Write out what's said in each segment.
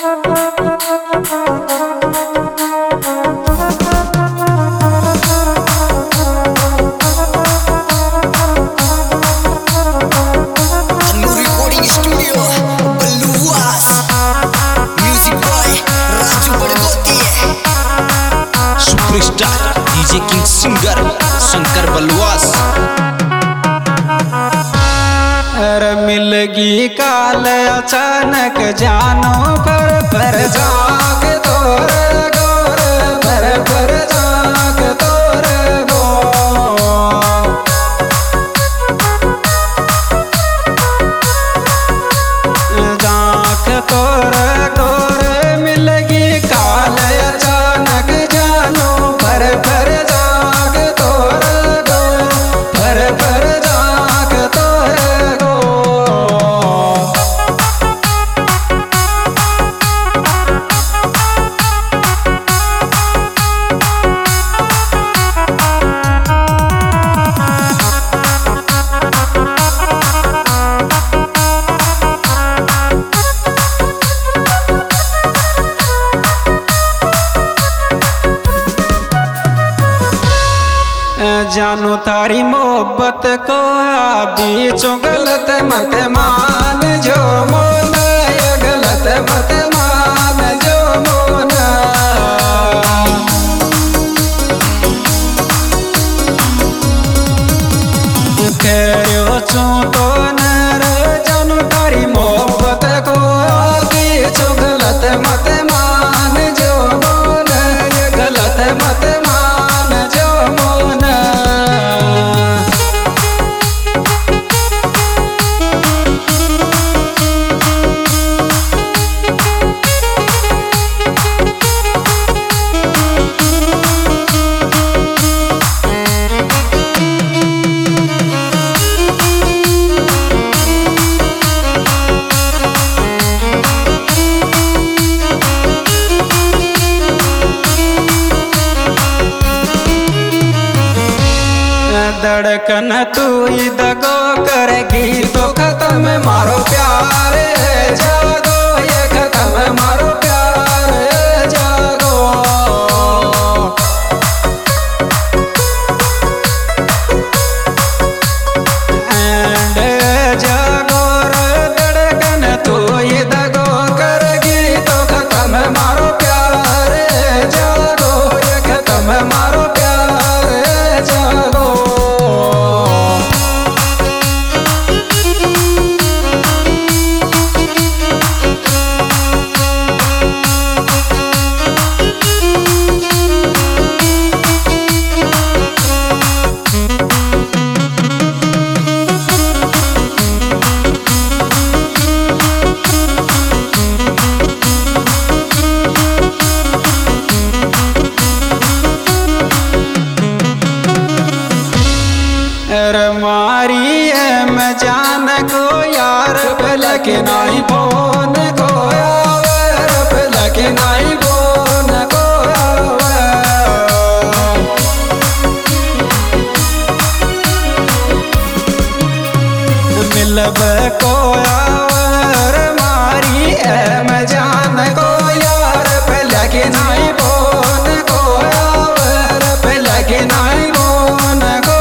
DJ king singer Shankar Balwas. मिलगी काल अचानक जानो पर जाग तोर गोर पर जाग तोर गो जाग तोर गोर मिलगी काल अचानक जानो पर जाग तोर गो पर जाग तोर गो। जानू तारी मोहब्बत को बीचों गलत मत मान जो मोन गलत मत मान जो मोन तेरो चो तो नर जानू तारी मोहब्बत को बीचों गलत मत मान जो मोन गलत मत मान जो मोन। धड़कन तू दगो करेगी तो खत्म मारो प्यार जागो ये खत्म मारो प्यार जागो। एंड जागो धड़कन तू दगो करेगी तो खत्म मारो प्यार जागो ये खत्म मारो प्यार जागो। मारी है मैं जान को यार भला के नाई फोन को यार भला के नाई फोन को मिलब को यार मारी है मैं जान को यार भला के नाई फोन को यार भला के नाई फोन को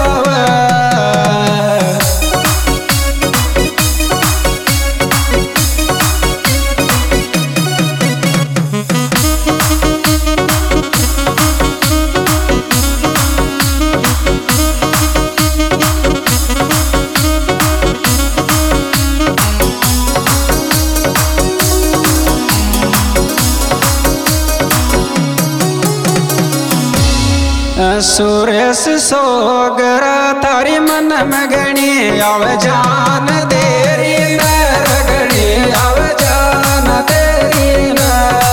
सुरेश सोगरा थारी मन में गणी आव जान तेरी नर गणी आव जान तेरी न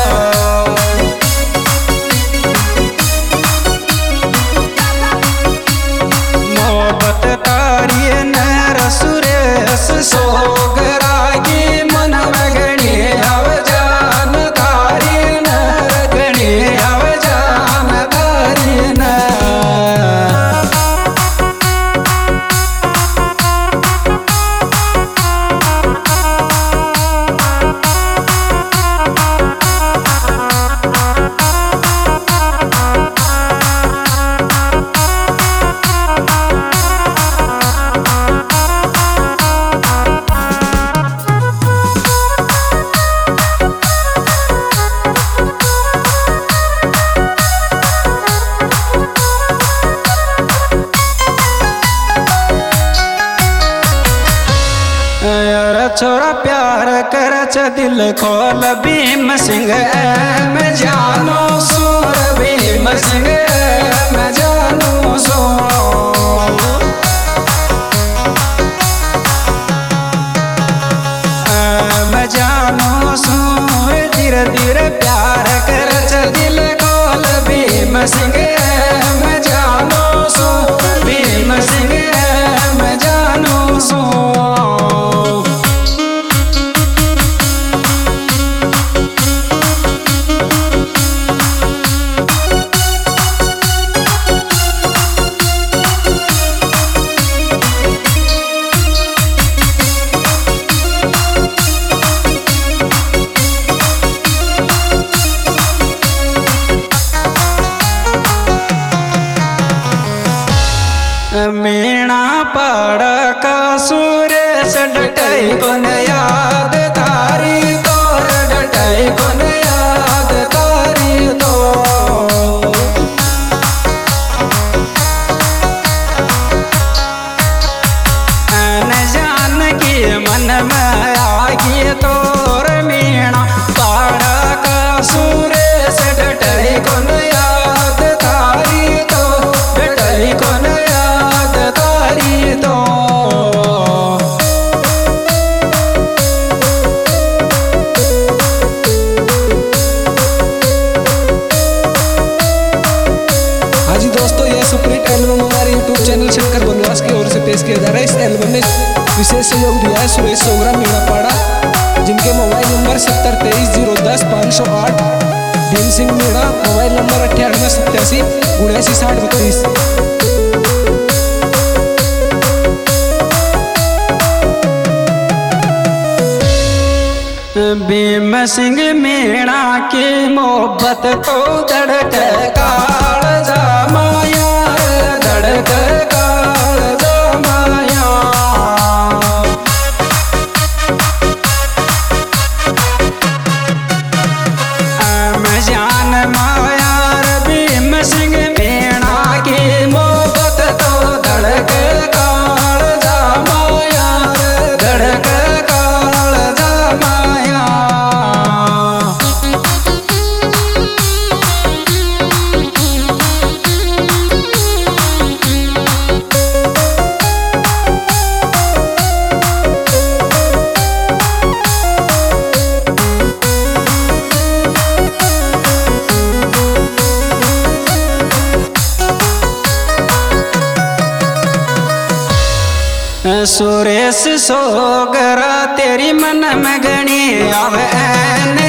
मोहब्बत तारी नर सुरेश सोगरा की मन में गणी आव जान तारी नर गणी आव जान तारी न। दिल खोल भीम सिंह मैं जानो सूर भीम सिंह मैं जानो सो मैं जानो सूर धीरे धीरे प्यार कर दिल खोल भीम सिंह मैं जानो सो भीम सिंह मैं जानो सो मीणा पड़ का सूर्य डटाई कोन याद तारी तोर डटाई कोन याद तारी तो न जान की मन में आगी तोर मीणा पड़ का सूर्य डटाई कोन याद तारी तो डटाई कोन तो हाँ जी दोस्तों, यह सुपरहिट एल्बम हमारे यूट्यूब चैनल शंकर बलवास की ओर से पेश किया जा रहा है। इस एल्बम में विशेष सहयोग दिया है सुरेश सोगरा मीणापाड़ा, जिनके mobile number 7023010508। Bhim Singh Meena mobile number 9887 Bhim Singh Meena की मोहब्बत तो धड़क काल जमाया धड़क काल जमाया मैं जान माया भीम सिंह मीणा की मोहब्बत तो धड़क काल जमाया धड़क काल जमाया सुरेश सोगरा तेरी मन में गणी आवे